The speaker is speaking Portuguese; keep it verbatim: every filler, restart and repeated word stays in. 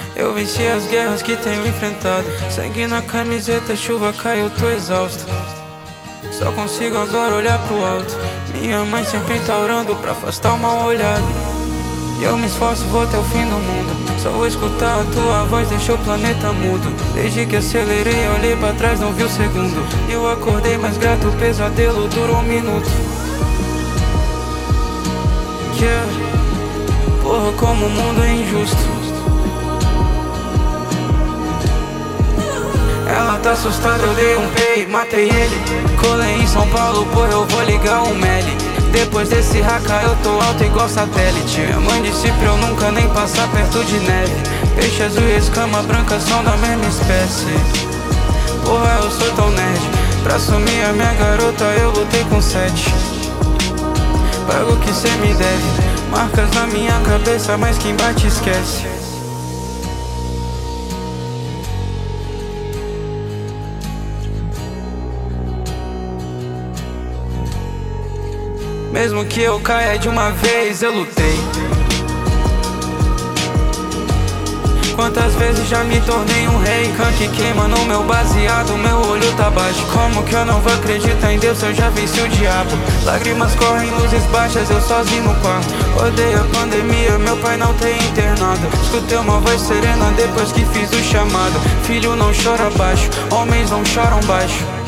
Eu venci as guerras que tenho enfrentado. Sangue na camiseta, chuva cai, eu tô exausto. Só consigo agora olhar pro alto. Minha mãe sempre tá orando pra afastar o mal olhado. E eu me esforço, vou até o fim do mundo. Só vou escutar a tua voz, deixou o planeta mudo. Desde que acelerei, olhei pra trás, não vi o segundo. E eu acordei mais grato, o pesadelo durou um minuto. Yeah. Porra, como o mundo é injusto. Ela tá assustada, eu dei um pei, matei ele. Colei em São Paulo, pô, eu vou ligar um meli. Depois desse raca eu tô alto igual satélite. Minha mãe disse pra eu nunca nem passar perto de neve. Peixe azul e escama branca são da mesma espécie. Porra, eu sou tão nerd. Pra assumir a minha garota eu lutei com sete. Pago o que cê me deve. Marcas na minha cabeça, mas quem bate esquece. Mesmo que eu caia de uma vez, eu lutei. Quantas vezes já me tornei um rei. Canque queima no meu baseado, meu olho tá baixo. Como que eu não vou acreditar em Deus se eu já venci o diabo? Lágrimas correm, luzes baixas, eu sozinho no quarto. Odeio a pandemia, meu pai não tem internado. Escutei uma voz serena depois que fiz o chamado. Filho não chora baixo, homens não choram baixo.